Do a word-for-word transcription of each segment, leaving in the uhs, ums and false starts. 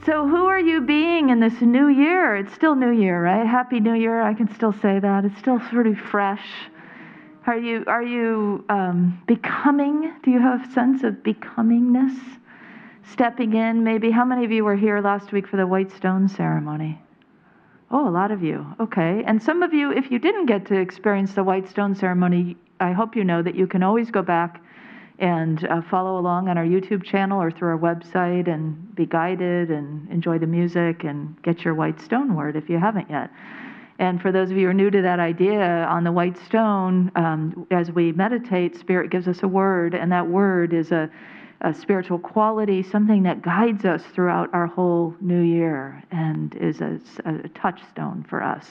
So who are you being in this new year? It's still New Year, right? Happy New Year. I can still say that. It's still sort of fresh. Are you are you um, becoming? Do you have a sense of becomingness? Stepping in, maybe. How many of you were here last week for the White Stone ceremony? Oh, a lot of you. Okay. And some of you, if you didn't get to experience the White Stone ceremony, I hope you know that you can always go back and uh, follow along on our YouTube channel or through our website and be guided and enjoy the music and get your White Stone word if you haven't yet. And for those of you who are new to that idea, on the White Stone, um, as we meditate, Spirit gives us a word, and that word is a, a spiritual quality, something that guides us throughout our whole new year and is a, a touchstone for us.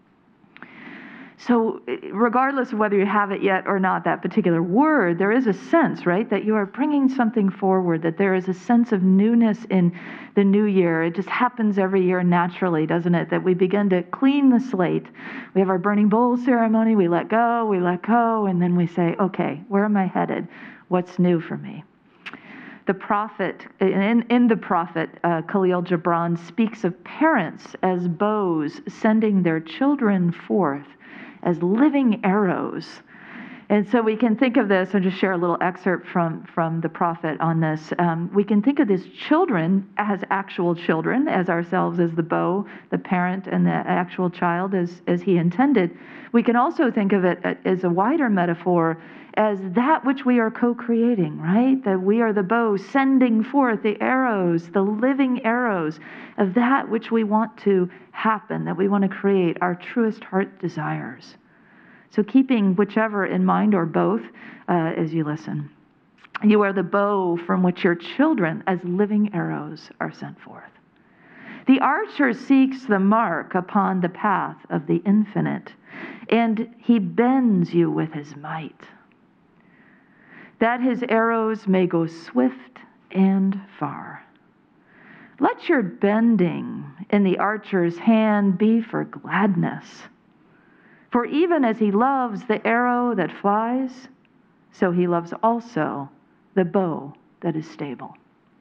So regardless of whether you have it yet or not, that particular word, there is a sense, right, that you are bringing something forward, that there is a sense of newness in the new year. It just happens every year naturally, doesn't it, that we begin to clean the slate. We have our burning bowl ceremony, we let go, we let go, and then we say, okay, where am I headed? What's new for me? The prophet, in, in the prophet, uh, Khalil Gibran speaks of parents as bows sending their children forth as living arrows. And so we can think of this, I'll just share a little excerpt from, from the prophet on this. Um, we can think of these children as actual children, as ourselves as the bow, the parent, and the actual child as, as he intended. We can also think of it as a wider metaphor, as that which we are co-creating, right? That we are the bow sending forth the arrows, the living arrows of that which we want to happen, that we want to create, our truest heart desires. So keeping whichever in mind or both uh, as you listen. You are the bow from which your children as living arrows are sent forth. The archer seeks the mark upon the path of the infinite, and he bends you with his might, that his arrows may go swift and far. Let your bending in the archer's hand be for gladness. For even as he loves the arrow that flies, so he loves also the bow that is stable.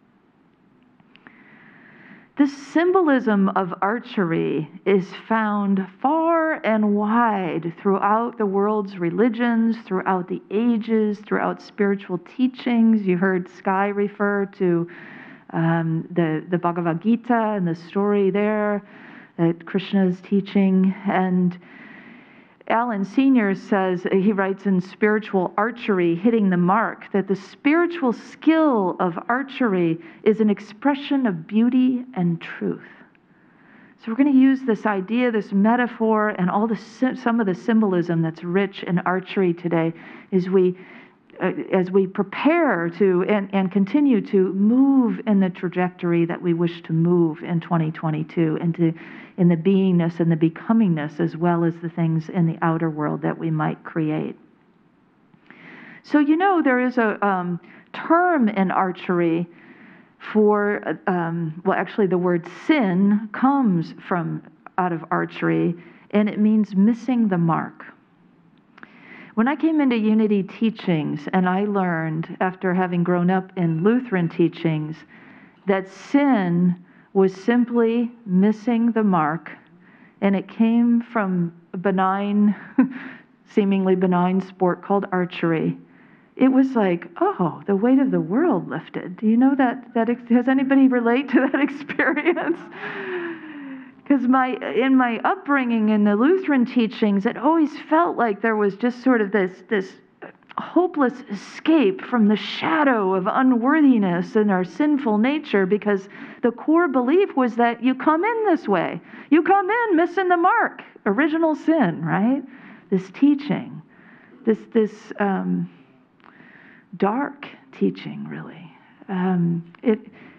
The symbolism of archery is found far and wide throughout the world's religions, throughout the ages, throughout spiritual teachings. You heard Sky refer to um, the, the Bhagavad Gita and the story there that Krishna is teaching. And Alan Senior says, he writes in Spiritual Archery, Hitting the Mark, that the spiritual skill of archery is an expression of beauty and truth. So we're going to use this idea, this metaphor, and all the some of the symbolism that's rich in archery today as we uh, as we prepare to and, and continue to move in the trajectory that we wish to move in twenty twenty-two, and to in the beingness and the becomingness, as well as the things in the outer world that we might create. So, you know, there is a um, term in archery for, um, well, actually the word sin comes from out of archery, and it means missing the mark. When I came into Unity teachings, and I learned, after having grown up in Lutheran teachings, that sin was simply missing the mark, and it came from a benign, seemingly benign sport called archery. It was like, oh, the weight of the world lifted. Do you know that? That has anybody relate to that experience? Because my in my upbringing in the Lutheran teachings, it always felt like there was just sort of this this hopeless escape from the shadow of unworthiness and our sinful nature, because the core belief was that you come in this way. You come in missing the mark. Original sin, right? This teaching, this this um, dark teaching, really. Um, it,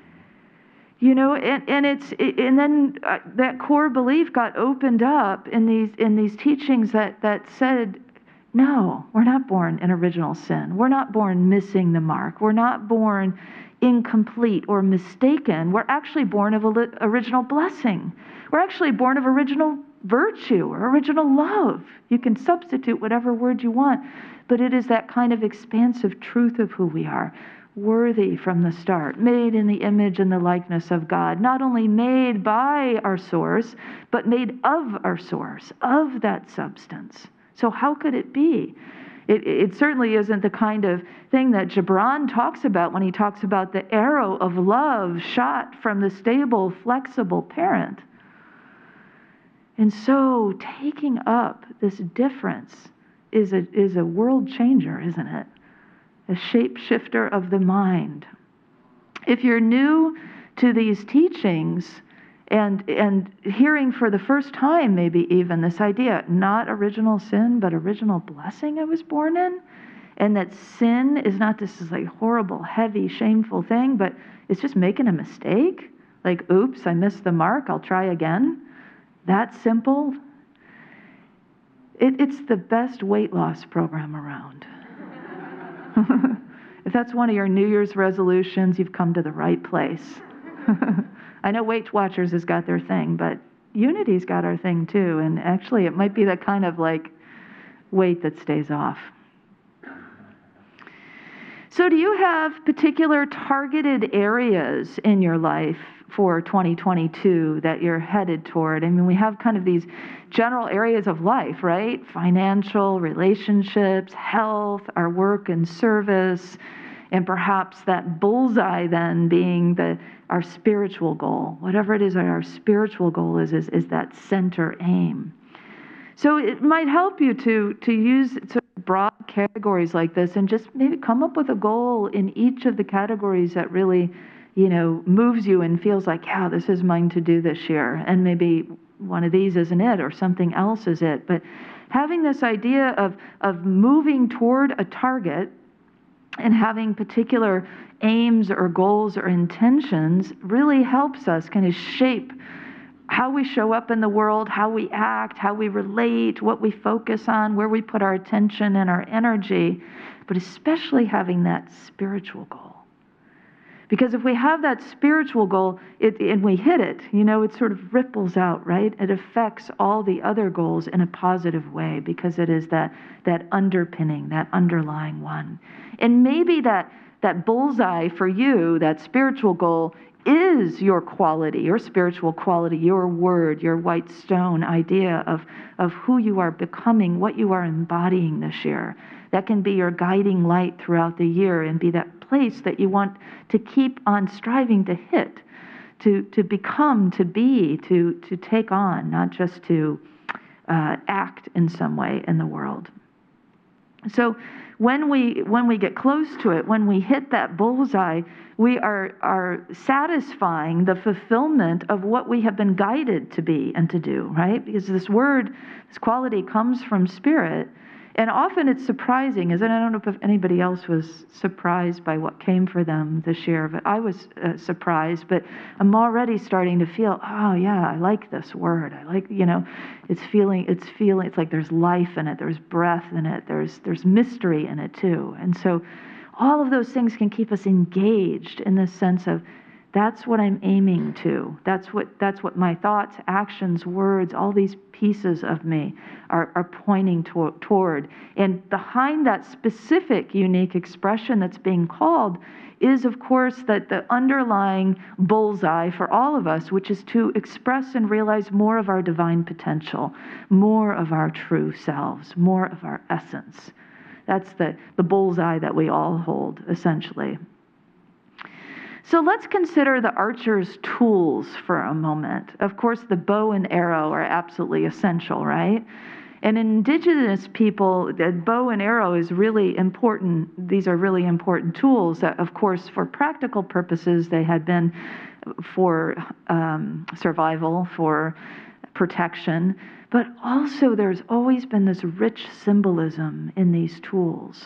you know, and, and it's it, and then uh, that core belief got opened up in these in these teachings that that said, no, we're not born in original sin. We're not born missing the mark. We're not born incomplete or mistaken. We're actually born of original blessing. We're actually born of original virtue or original love. You can substitute whatever word you want, but it is that kind of expansive truth of who we are. worthy from the start, made in the image and the likeness of God, not only made by our source, but made of our source, of that substance. So how could it be? It, it certainly isn't the kind of thing that Gibran talks about when he talks about the arrow of love shot from the stable, flexible parent. And so taking up this difference is a, is a world changer, isn't it? A shapeshifter of the mind. If you're new to these teachings and, and hearing for the first time, maybe even this idea, not original sin, but original blessing I was born in, and that sin is not this like horrible, heavy, shameful thing, but it's just making a mistake. Like, oops, I missed the mark, I'll try again. That simple. It, it's the best weight loss program around. If that's one of your New Year's resolutions, you've come to the right place. I know Weight Watchers has got their thing, but Unity's got our thing too. And actually, it might be that kind of like weight that stays off. So do you have particular targeted areas in your life for twenty twenty-two that you're headed toward? I mean, we have kind of these general areas of life, right? Financial, relationships, health, our work and service, and perhaps that bullseye then being the our spiritual goal. Whatever it is that our spiritual goal is, is, is that center aim. So it might help you to, to use sort of broad categories like this and just maybe come up with a goal in each of the categories that really, you know, moves you and feels like, yeah, this is mine to do this year. And maybe one of these isn't it or something else is it. But having this idea of, of moving toward a target and having particular aims or goals or intentions really helps us kind of shape how we show up in the world, how we act, how we relate, what we focus on, where we put our attention and our energy, but especially having that spiritual goal. Because if we have that spiritual goal it, and we hit it, you know, it sort of ripples out, right? It affects all the other goals in a positive way because it is that, that underpinning, that underlying one. And maybe that, that bullseye for you, that spiritual goal, is your quality, your spiritual quality, your word, your white stone idea of, of who you are becoming, what you are embodying this year. That can be your guiding light throughout the year and be that place that you want to keep on striving to hit, to, to become, to be, to, to take on, not just to uh, act in some way in the world. So when we when we get close to it, when we hit that bullseye, we are, are satisfying the fulfillment of what we have been guided to be and to do, right? Because this word, this quality comes from spirit. And often it's surprising, isn't it? I don't know if anybody else was surprised by what came for them this year, but I was uh, surprised. But I'm already starting to feel, oh yeah, I like this word. I like, you know, it's feeling, it's feeling, it's like there's life in it, there's breath in it, there's there's mystery in it too. And so all of those things can keep us engaged in this sense of, that's what I'm aiming to. That's what that's what my thoughts, actions, words, all these pieces of me are, are pointing to, toward. And behind that specific unique expression that's being called is, of course, that the underlying bullseye for all of us, which is to express and realize more of our divine potential, more of our true selves, more of our essence. That's the, the bullseye that we all hold, essentially. So let's consider the archer's tools for a moment. Of course, the bow and arrow are absolutely essential, right? And in indigenous people, the bow and arrow is really important. These are really important tools that, of course, for practical purposes, they had been for um, survival, for protection. But also there's always been this rich symbolism in these tools.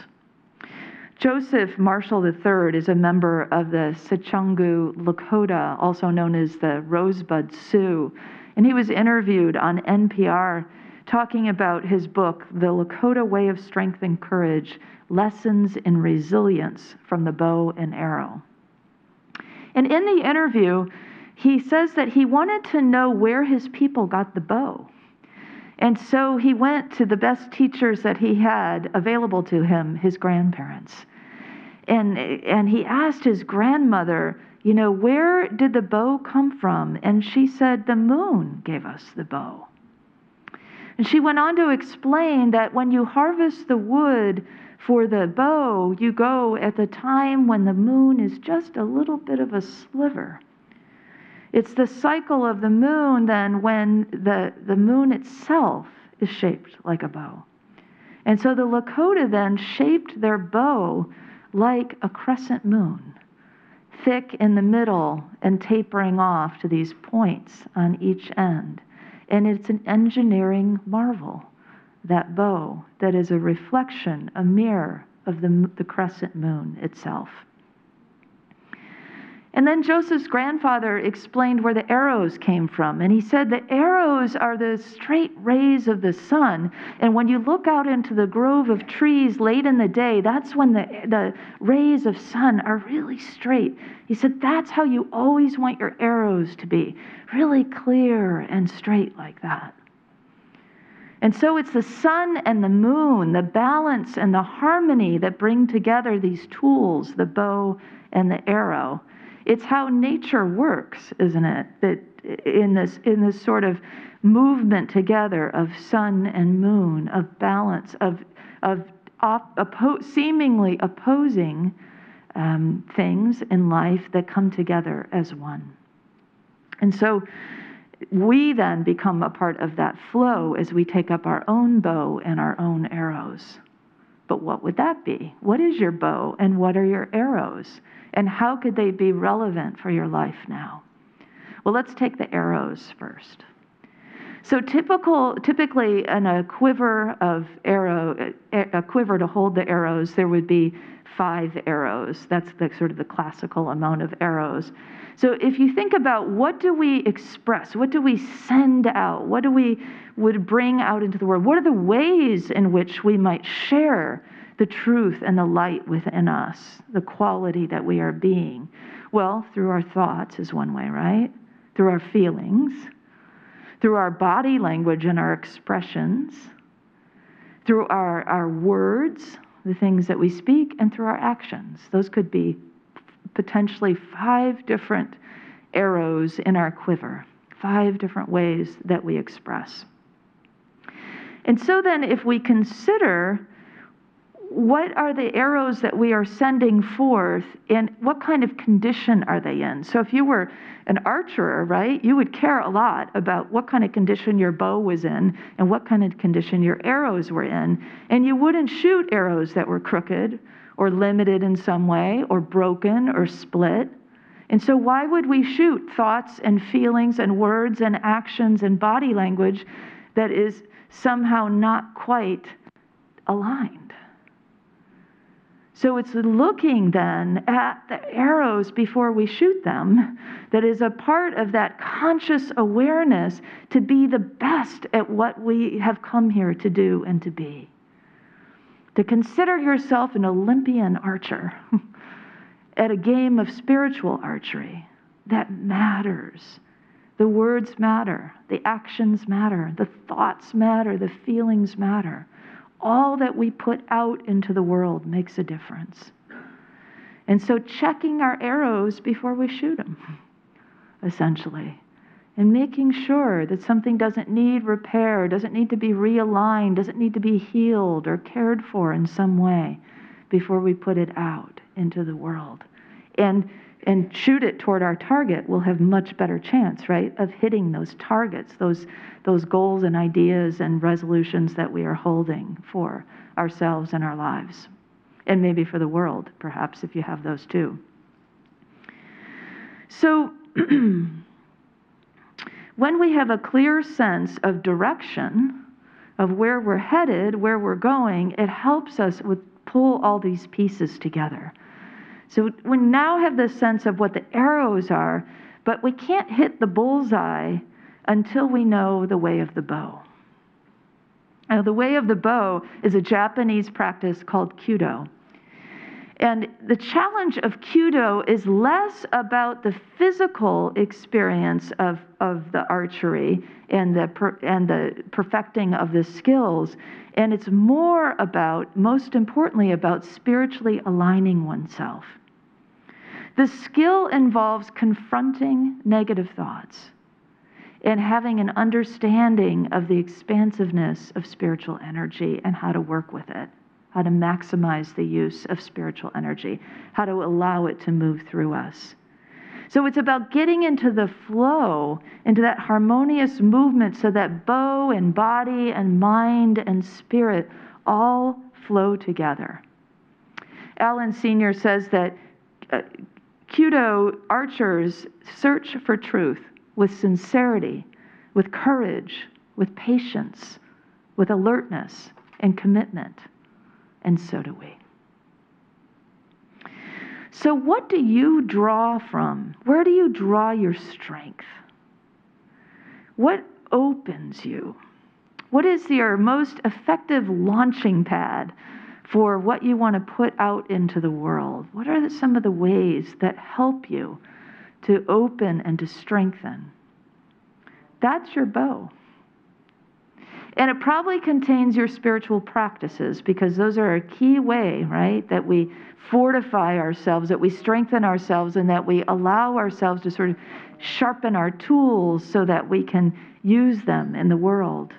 Joseph Marshall the third is a member of the Sicangu Lakota, also known as the Rosebud Sioux, and he was interviewed on N P R talking about his book, The Lakota Way of Strength and Courage, Lessons in Resilience from the Bow and Arrow. And in the interview, he says that he wanted to know where his people got the bow. And so he went to the best teachers that he had available to him, his grandparents. And, and he asked his grandmother, you know, where did the bow come from? And she said, the moon gave us the bow. And she went on to explain that when you harvest the wood for the bow, you go at the time when the moon is just a little bit of a sliver. It's the cycle of the moon then when the, the moon itself is shaped like a bow. And so the Lakota then shaped their bow like a crescent moon, thick in the middle and tapering off to these points on each end. And it's an engineering marvel, that bow that is a reflection, a mirror of the, the crescent moon itself. And then Joseph's grandfather explained where the arrows came from. And he said the arrows are the straight rays of the sun. And when you look out into the grove of trees late in the day, that's when the, the rays of sun are really straight. He said that's how you always want your arrows to be, really clear and straight like that. And so it's the sun and the moon, the balance and the harmony that bring together these tools, the bow and the arrow. It's how nature works, isn't it? That in this in this sort of movement together of sun and moon, of balance, of of op, oppo, seemingly opposing um, things in life that come together as one. And so we then become a part of that flow as we take up our own bow and our own arrows. But what would that be? What is your bow and what are your arrows? And how could they be relevant for your life now? Well, let's take the arrows first. So typical, typically in a quiver of arrow, a quiver to hold the arrows, there would be five arrows. That's the sort of the classical amount of arrows. So if you think about what do we express, what do we send out, what do we would bring out into the world, what are the ways in which we might share the truth and the light within us, the quality that we are being? Well, through our thoughts is one way, right? Through our feelings, through our body language and our expressions, through our, our words, the things that we speak, and through our actions. Those could be potentially five different arrows in our quiver, five different ways that we express. And so then if we consider what are the arrows that we are sending forth and what kind of condition are they in? So if you were an archer, right, you would care a lot about what kind of condition your bow was in and what kind of condition your arrows were in. And you wouldn't shoot arrows that were crooked or limited in some way or broken or split. And so why would we shoot thoughts and feelings and words and actions and body language that is somehow not quite aligned? So it's looking then at the arrows before we shoot them that is a part of that conscious awareness to be the best at what we have come here to do and to be. To consider yourself an Olympian archer at a game of spiritual archery. That matters. The words matter. The actions matter. The thoughts matter. The feelings matter. All that we put out into the world makes a difference. And so checking our arrows before we shoot them, essentially, and making sure that something doesn't need repair, doesn't need to be realigned, doesn't need to be healed or cared for in some way before we put it out into the world. And and shoot it toward our target, we'll have much better chance, right, of hitting those targets, those those goals and ideas and resolutions that we are holding for ourselves and our lives. And maybe for the world, perhaps, if you have those too. So when we have a clear sense of direction, of where we're headed, where we're going, it helps us with pull all these pieces together. So we now have this sense of what the arrows are, but we can't hit the bullseye until we know the way of the bow. Now, the way of the bow is a Japanese practice called Kyudo. And the challenge of Kyudo is less about the physical experience of, of the archery and the, per, and the perfecting of the skills, and it's more about, most importantly, about spiritually aligning oneself. The skill involves confronting negative thoughts and having an understanding of the expansiveness of spiritual energy and how to work with it, how to maximize the use of spiritual energy, how to allow it to move through us. So it's about getting into the flow, into that harmonious movement so that bow and body and mind and spirit all flow together. Alan Senior says that uh, Kyudo archers search for truth with sincerity, with courage, with patience, with alertness and commitment. And so do we. So what do you draw from? Where do you draw your strength? What opens you? What is your most effective launching pad for what you want to put out into the world? What are some of the ways that help you to open and to strengthen? That's your bow. And it probably contains your spiritual practices, because those are a key way, right, that we fortify ourselves, that we strengthen ourselves, and that we allow ourselves to sort of sharpen our tools so that we can use them in the world.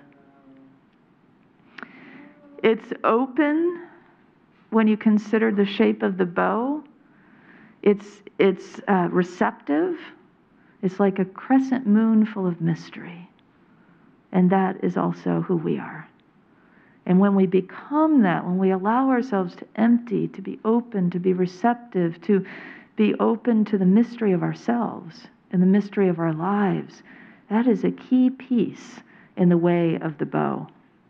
It's open when you consider the shape of the bow. It's, it's uh, receptive. It's like a crescent moon full of mystery. And that is also who we are. And when we become that, when we allow ourselves to empty, to be open, to be receptive, to be open to the mystery of ourselves and the mystery of our lives, that is a key piece in the way of the bow.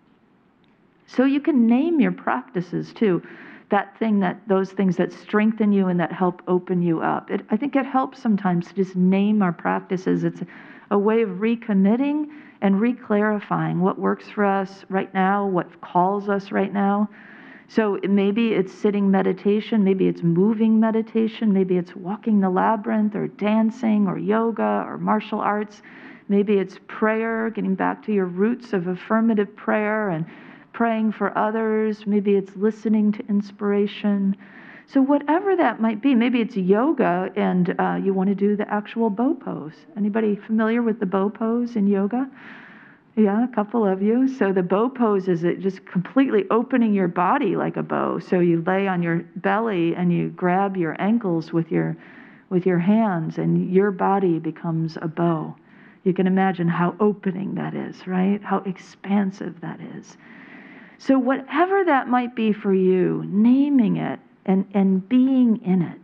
So you can name your practices too, that thing that, those things that strengthen you and that help open you up. It, I think it helps sometimes to just name our practices. It's a, a way of recommitting and re-clarifying what works for us right now, what calls us right now. So maybe it's sitting meditation, maybe it's moving meditation, maybe it's walking the labyrinth or dancing or yoga or martial arts. Maybe it's prayer, getting back to your roots of affirmative prayer and praying for others. Maybe it's listening to inspiration. So whatever that might be, maybe it's yoga and uh, you want to do the actual bow pose. Anybody familiar with the bow pose in yoga? Yeah, a couple of you. So the bow pose is it just completely opening your body like a bow. So you lay on your belly and you grab your ankles with your, with your hands, and your body becomes a bow. You can imagine how opening that is, right? How expansive that is. So whatever that might be for you, naming it, And, and being in it.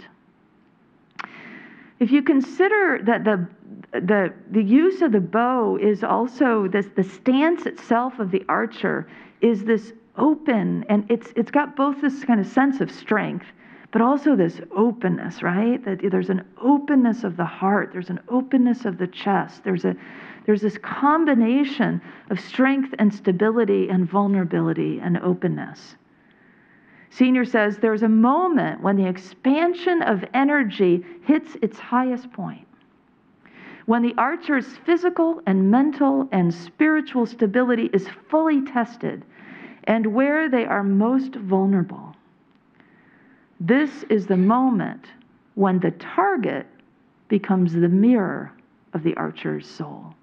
If you consider that the, the, the use of the bow is also this, the stance itself of the archer is this open, and it's it's got both this kind of sense of strength, but also this openness, right? That there's an openness of the heart, there's an openness of the chest, there's a there's this combination of strength and stability and vulnerability and openness. Senior says there's a moment when the expansion of energy hits its highest point, when the archer's physical and mental and spiritual stability is fully tested, and where they are most vulnerable. This is the moment when the target becomes the mirror of the archer's soul.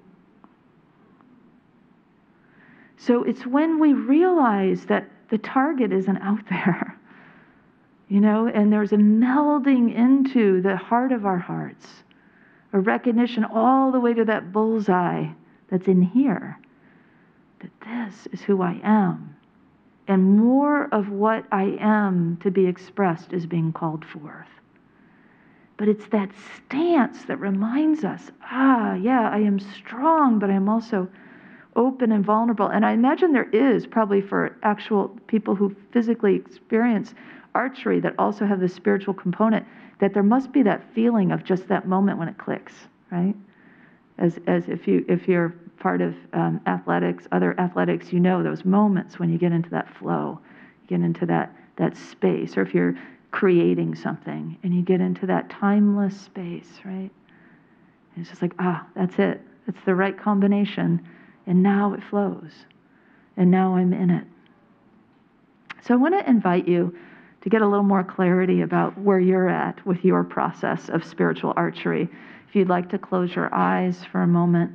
So it's when we realize that the target isn't out there, you know, and there's a melding into the heart of our hearts, a recognition all the way to that bullseye that's in here, that this is who I am, and more of what I am to be expressed is being called forth. But it's that stance that reminds us, ah, yeah, I am strong, but I'm also open and vulnerable. And I imagine there is probably for actual people who physically experience archery that also have the spiritual component, that there must be that feeling of just that moment when it clicks, right? As as if you if you're part of um, athletics, other athletics, you know those moments when you get into that flow, you get into that that space. Or if you're creating something, and you get into that timeless space, right? And it's just like, ah, that's it. It's the right combination, and now it flows, and now I'm in it. So I want to invite you to get a little more clarity about where you're at with your process of spiritual archery. If you'd like to close your eyes for a moment.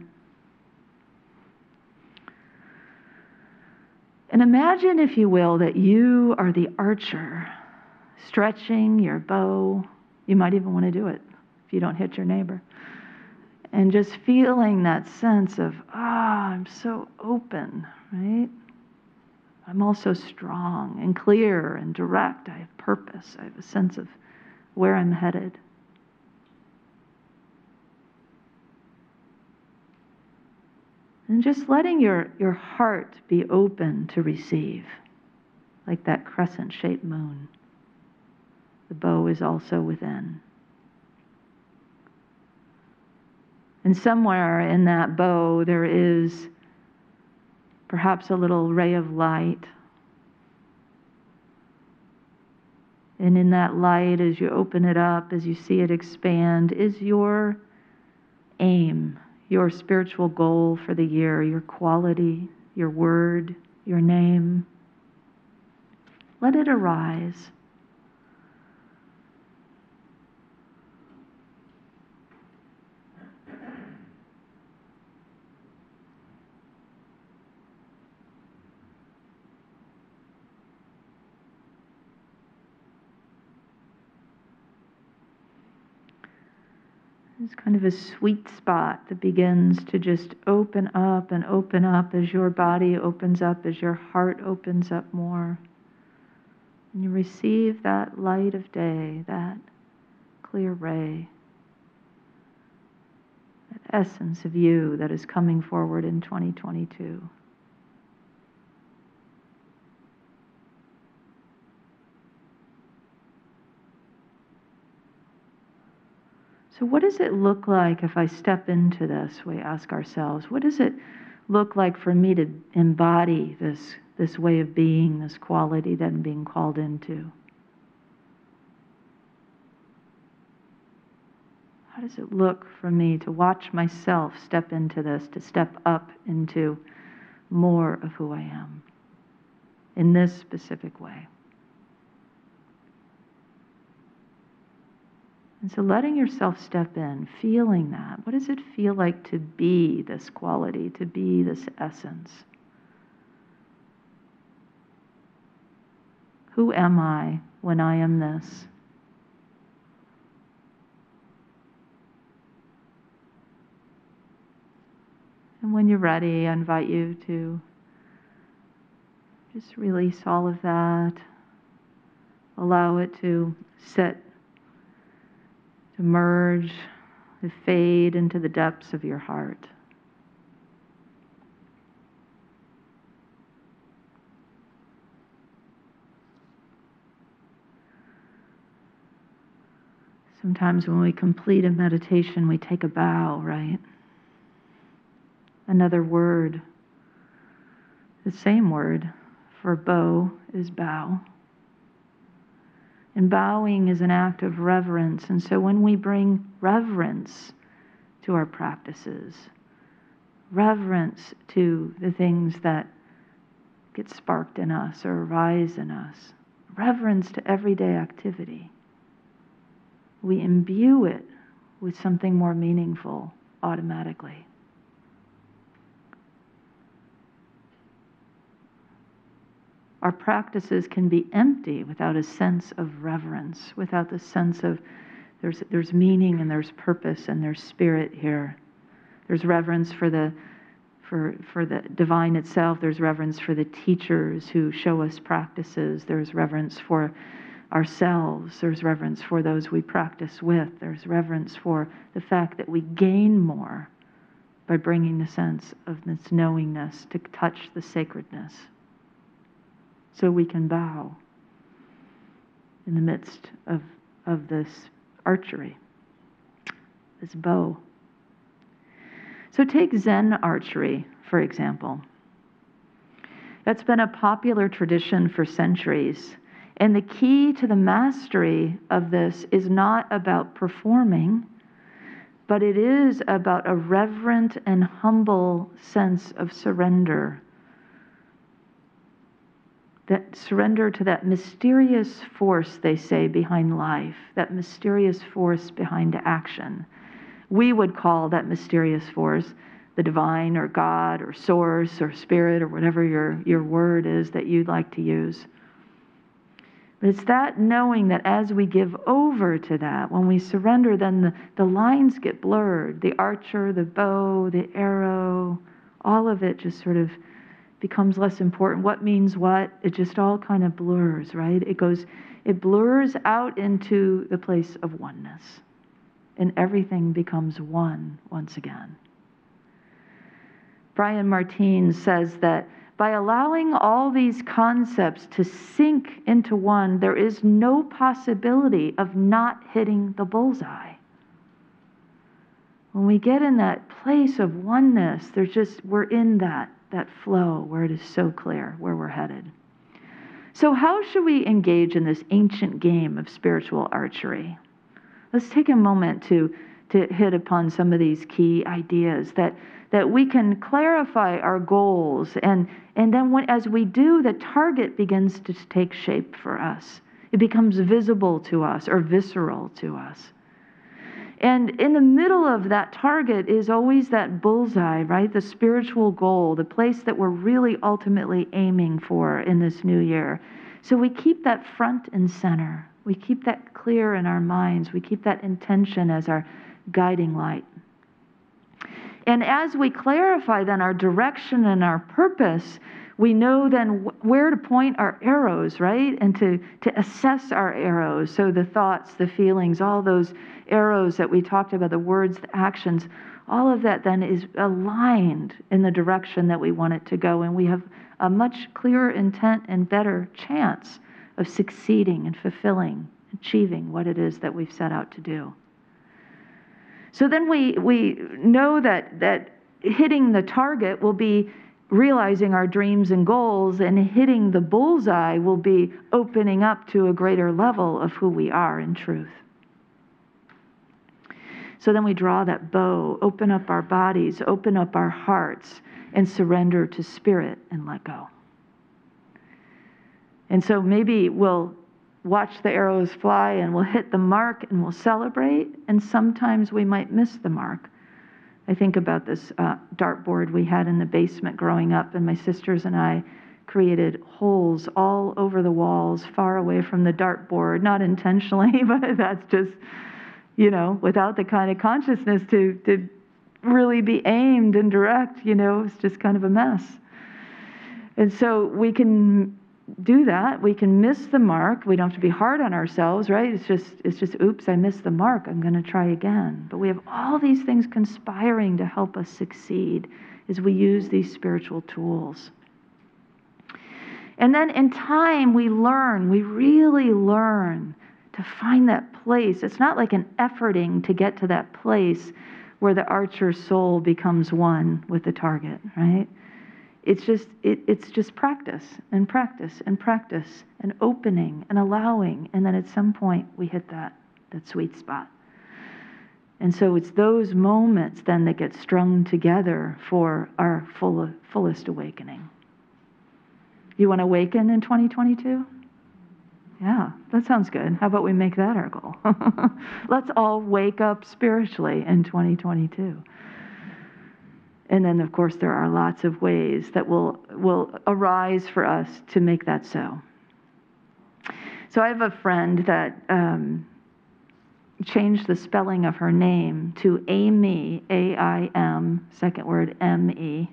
And imagine, if you will, that you are the archer, stretching your bow. You might even want to do it if you don't hit your neighbor. And just feeling that sense of, ah, I'm so open, right? I'm also strong and clear and direct. I have purpose. I have a sense of where I'm headed. And just letting your, your heart be open to receive, like that crescent-shaped moon. The bow is also within. And somewhere in that bow there is perhaps a little ray of light. And in that light, as you open it up, as you see it expand, is your aim, your spiritual goal for the year, your quality, your word, your name. Let it arise. It's kind of a sweet spot that begins to just open up and open up as your body opens up, as your heart opens up more. And you receive that light of day, that clear ray, that essence of you that is coming forward in twenty twenty-two. So what does it look like if I step into this? We ask ourselves, what does it look like for me to embody this, this way of being, this quality that I'm being called into? How does it look for me to watch myself step into this, to step up into more of who I am in this specific way? And so letting yourself step in, feeling that. What does it feel like to be this quality, to be this essence? Who am I when I am this? And when you're ready, I invite you to just release all of that. Allow it to sit, to merge, to fade into the depths of your heart. Sometimes when we complete a meditation, we take a bow, right? Another word, the same word for bow is bow. And bowing is an act of reverence. And so when we bring reverence to our practices, reverence to the things that get sparked in us or arise in us, reverence to everyday activity, we imbue it with something more meaningful automatically. Our practices can be empty without a sense of reverence, without the sense of there's there's meaning and there's purpose and there's spirit here. There's reverence for the for for the divine itself. There's reverence for the teachers who show us practices. There's reverence for ourselves. There's reverence for those we practice with. There's reverence for the fact that we gain more by bringing the sense of this knowingness to touch the sacredness. So we can bow in the midst of, of this archery, this bow. So take Zen archery, for example. That's been a popular tradition for centuries. And the key to the mastery of this is not about performing, but it is about a reverent and humble sense of surrender. That surrender to that mysterious force, they say, behind life, that mysterious force behind action. We would call that mysterious force the divine or God or source or spirit or whatever your, your word is that you'd like to use. But it's that knowing that as we give over to that, when we surrender, then the, the lines get blurred. The archer, the bow, the arrow, all of it just sort of becomes less important. What means what? It just all kind of blurs, right? It goes, it blurs out into the place of oneness. And everything becomes one once again. Brian Martine says that by allowing all these concepts to sink into one, there is no possibility of not hitting the bullseye. When we get in that place of oneness, there's just, we're in that, that flow where it is so clear where we're headed. So how should we engage in this ancient game of spiritual archery? Let's take a moment to, to hit upon some of these key ideas that that we can clarify our goals, and, and then when, as we do, the target begins to take shape for us. It becomes visible to us or visceral to us. And in the middle of that target is always that bullseye, right? The spiritual goal, the place that we're really ultimately aiming for in this new year. So we keep that front and center. We keep that clear in our minds. We keep that intention as our guiding light. And as we clarify then our direction and our purpose, we know then where to point our arrows, right? And to, to assess our arrows. So the thoughts, the feelings, all those arrows that we talked about, the words, the actions, all of that then is aligned in the direction that we want it to go. And we have a much clearer intent and better chance of succeeding and fulfilling, achieving what it is that we've set out to do. So then we, we know that, that hitting the target will be realizing our dreams and goals, and hitting the bullseye will be opening up to a greater level of who we are in truth. So then we draw that bow, open up our bodies, open up our hearts, and surrender to spirit and let go. And so maybe we'll watch the arrows fly and we'll hit the mark and we'll celebrate, and sometimes we might miss the mark. I think about this uh, dartboard we had in the basement growing up, and my sisters and I created holes all over the walls far away from the dartboard, not intentionally, but that's just, you know, without the kind of consciousness to, to really be aimed and direct, you know, it's just kind of a mess. And so we can do that. We can miss the mark. We don't have to be hard on ourselves, right? It's just, it's just, oops, I missed the mark. I'm going to try again. But we have all these things conspiring to help us succeed as we use these spiritual tools. And then in time, we learn, we really learn to find that place. It's not like an efforting to get to that place where the archer's soul becomes one with the target, right? It's just it, it's just practice and practice and practice and opening and allowing, and then at some point we hit that that sweet spot. And so it's those moments then that get strung together for our full, fullest awakening. You want to awaken in twenty twenty-two? Yeah, that sounds good. How about we make that our goal? Let's all wake up spiritually in twenty twenty-two. And then, of course, there are lots of ways that will will arise for us to make that so. So I have a friend that um, changed the spelling of her name to Amy, A I M, second word, M E.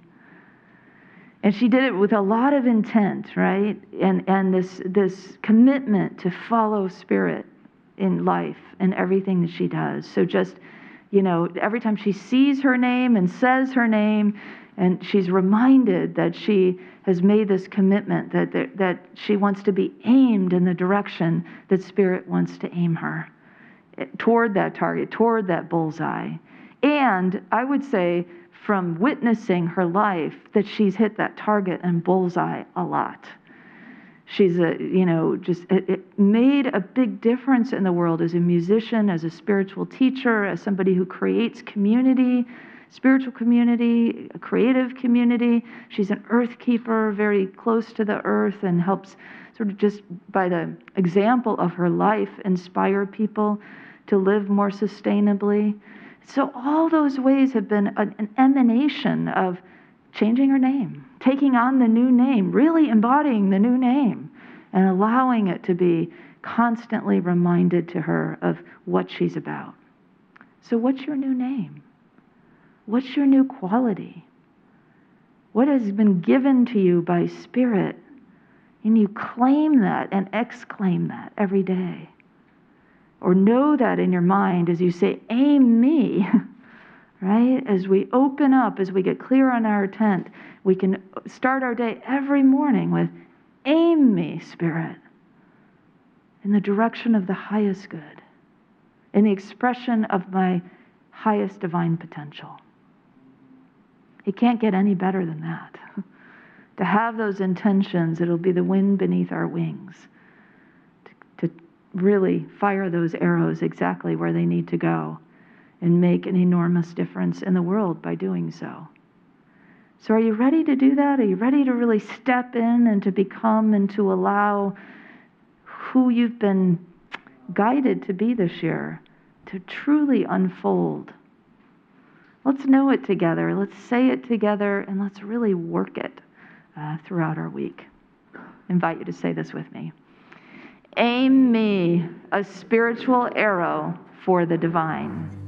And she did it with a lot of intent, right? And and this this commitment to follow spirit in life and everything that she does. So just, you know, every time she sees her name and says her name, and she's reminded that she has made this commitment, that, that, that she wants to be aimed in the direction that Spirit wants to aim her, toward that target, toward that bullseye. And I would say from witnessing her life that she's hit that target and bullseye a lot. She's a, you know, just, it, it made a big difference in the world as a musician, as a spiritual teacher, as somebody who creates community, spiritual community, a creative community. She's an earth keeper, very close to the earth, and helps sort of just by the example of her life inspire people to live more sustainably. So all those ways have been an, an emanation of changing her name, taking on the new name, really embodying the new name, and allowing it to be constantly reminded to her of what she's about. So what's your new name? What's your new quality? What has been given to you by Spirit? And you claim that and exclaim that every day. Or know that in your mind as you say, aim me. Right? As we open up, as we get clear on our intent, we can start our day every morning with, aim me, Spirit, in the direction of the highest good, in the expression of my highest divine potential. It can't get any better than that. To have those intentions, it'll be the wind beneath our wings, to, to really fire those arrows exactly where they need to go, and make an enormous difference in the world by doing so. So are you ready to do that? Are you ready to really step in and to become and to allow who you've been guided to be this year to truly unfold? Let's know it together. Let's say it together, and let's really work it uh, throughout our week. I invite you to say this with me. Aim me, a spiritual arrow for the divine.